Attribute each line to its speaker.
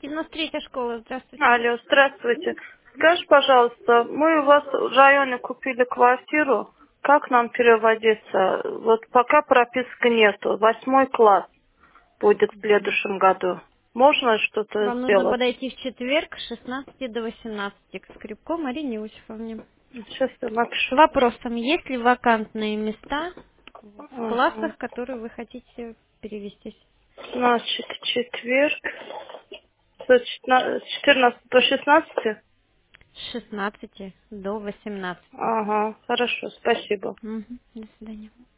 Speaker 1: 93-я школа, здравствуйте.
Speaker 2: Алло, здравствуйте. Скажи, пожалуйста, мы у вас в районе купили квартиру. Как нам переводиться? Вот пока прописки нету. 8 класс будет в следующем году. Можно что-то
Speaker 1: Вам нужно
Speaker 2: сделать?
Speaker 1: подойти в четверг с 16 до 18 к Скрипко Марине Иосифовне.
Speaker 2: Сейчас я
Speaker 1: С
Speaker 2: напишу.
Speaker 1: вопросом, есть ли вакантные места в
Speaker 2: Ага.
Speaker 1: классах, в которые вы хотите перевестись?
Speaker 2: Значит, четверг с 14 до 16?
Speaker 1: С 16 до 18.
Speaker 2: Ага, хорошо, спасибо.
Speaker 1: Мгм. До свидания.